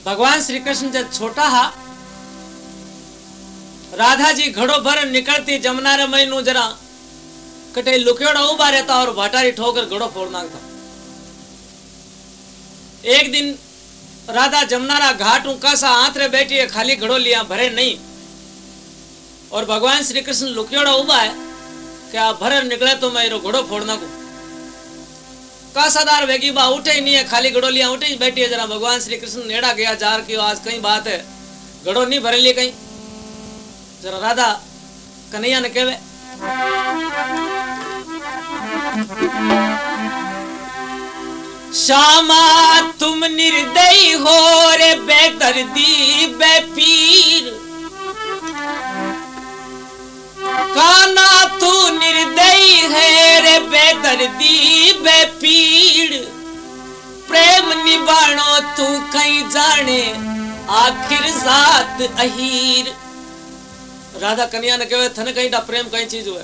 भगवान श्री कृष्ण जब छोटा हा राधा जी घड़ो भर निकलती जमुना रे महीनू जरा कटे लुकेड़ा उबा रहता और भाटारी ठोकर घड़ो फोड़ नाखता। एक दिन राधा जमुनारा घाट ऊंका सा हाथ रे बैठी है, खाली घड़ो लिया भरे नहीं, और भगवान श्री कृष्ण लुकेड़ा उबा है कि आप भरे निकले तो मैं घड़ो फोड़ना को कासादार वेगी बा उठे ही नहीं है, खाली घड़ो लिया उठे ही बैठी है। जरा भगवान श्री कृष्ण नेड़ा गया जार की आज कहीं बात है, घड़ो नहीं भरे लिए कहीं। जरा राधा कन्हैया ने कहवे श्यामा तुम निर्दयी हो रे बेदर्दी बेपीर, काना तू निर्दयी है रे बेदर्दी बेपीड़, प्रेम निभाणो तू कहीं जाने आखिर जात अहीर। राधा कन्या ने कहे थने कहीं प्रेम कहीं चीज हुए।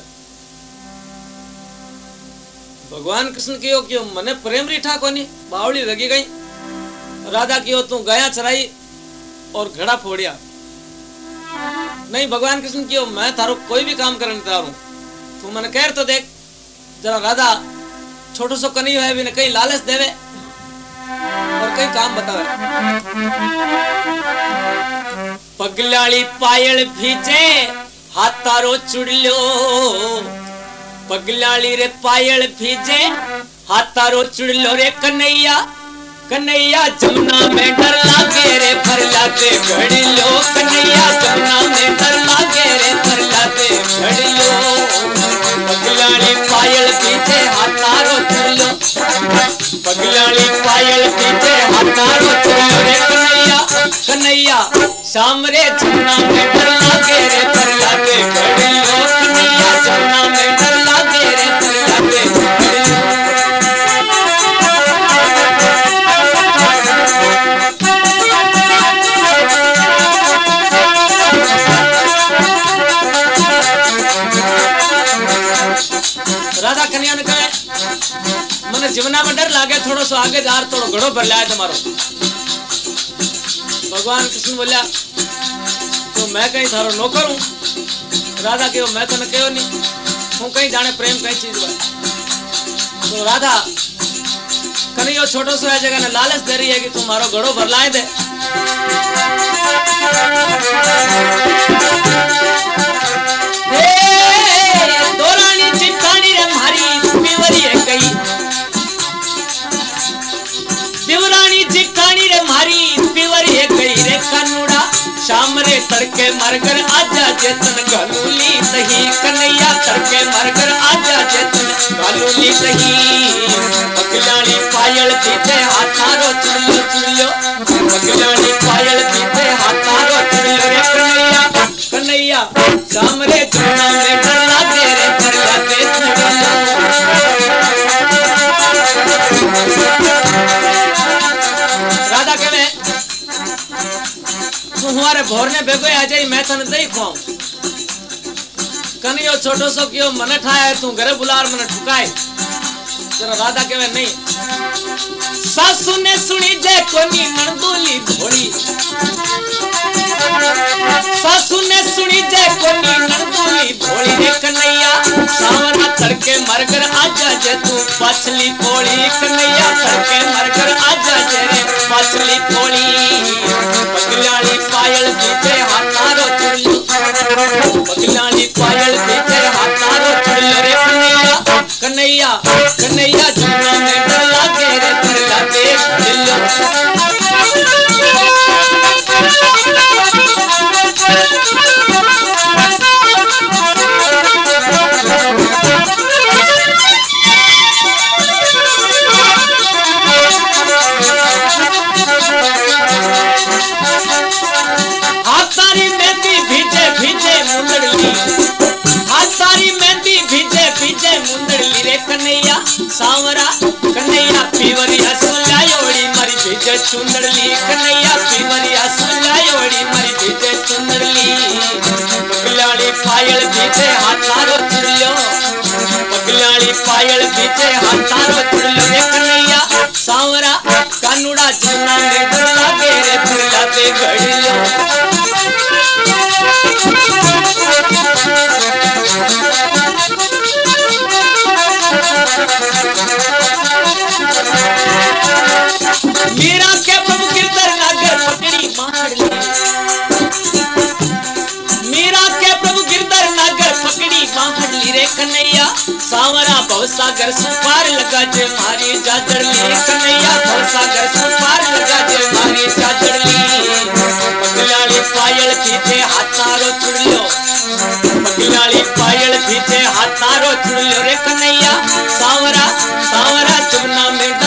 भगवान कृष्ण कियो क्यों मने प्रेम रीठा कोनी बावली लगी गई। राधा कियो तू गया चराई और घड़ा फोड़िया नहीं। भगवान कृष्ण कियो मैं थारो कोई भी काम करने तैयार हूं, तू मन कह तो देख। जरा राधा छोटो सो कन्हैया है भी कहीं लालच देवे और कहीं काम बतावे। पगलाली पायल भीजे हाथारो चुड़लो, पगलाली रे पायल भीजे हाथारो चुड़लो रे कन्हैया, कन्हैया जमुना में डर लागे रे भर लागे घड़ी लो, कन्हैया जमुना में डर लागे रे भर लागे घड़ी लो। पगलाली पायल पीछे हाथारो चुड़लो, पगलाली पायल पीछे हाथारो चुड़लो रे कन्हैया, कन्हैया शाम रे जमुना में डर लागे रे भर लागे घड़ी लो, कन्हैया जमुना में डर लागे रे भर लागे घड़ी लो। राधा कन्या ने कहे मने जीवना में डर लागे, थोड़ो सो आगे जार थोड़ो घड़ो भर लाए तुम्हारो। भगवान कृष्ण बोलिया तो मैं कहीं थारो नौकर हूं। राधा कहो मैं तो न कहो नहीं, हूं कहीं जाने प्रेम कहीं चीज हुआ। तो राधा कन्हैया छोटो सो है जगह ने लालच दे रही है कि तुम मारो घड़ो भर लाए दे। शाम रे तड़के मरकर आजा चेतन गालूली सही, कन्हैया तड़के मरकर आजा चेतन गालूली सही। पगलानी पायल पीछे हाथारो चुड़लो चुड़लो, पगलानी पायल पीछे हाथारो चुड़लो रे कन्हैया, कन्हैया शाम रे जमुना में डर लागे रे भर लागे चुड़लो। राधा कहवे तू हमारे भोरने बेगो आ जाई मैं तने दई खाऊं। कन्हैया छोटो सो कियो मने ठाए तू घरे बुलार मने ठुकाए। जरा राधा कहवे नहीं, सासू ने सुनी जे कोनी नंदोली भोली, सासू ने सुनी जे कोनी नंदोली भोली रे कन्हैया सावरा तड़के मरकर आजा जे तू पछली पोड़ी, कन्हैया तड़के मरकर आजा जे रे पछली पोड़ी। पगलानी पायल पीछे हाथारो चुड़लो, पगलानी पायल पीछे हाथारो चुड़लो रे कन्हैया, कन्हैया कन्हैया जमुना में डर लागे रे भर लागे दिलो। कन्हैया सावरा कन्हैया पीवरिया सुलायोड़ी मरी भीजे चुंदड़ली, कन्हैया पीवरिया सुलायोड़ी मरी भीजे चुंदड़ली। पगलानी पायल भीजे हाथारो चुड़लो, पगलानी पायल भीजे हाथारो चुड़लो रे कन्हैया सावरा कानूड़ा जमुना में डर लागे रे भर भवसागर सुपार लगा जे मारी जाजड़ ली कन्हैया भवसागर सुपार लगा जे मारी जाजड़ ली पगलाली पायल पीछे हाथारो चुड़लो पगलाली पायल पीछे हाथारो चुड़लो रे कन्हैया सावरा सावरा जमुना में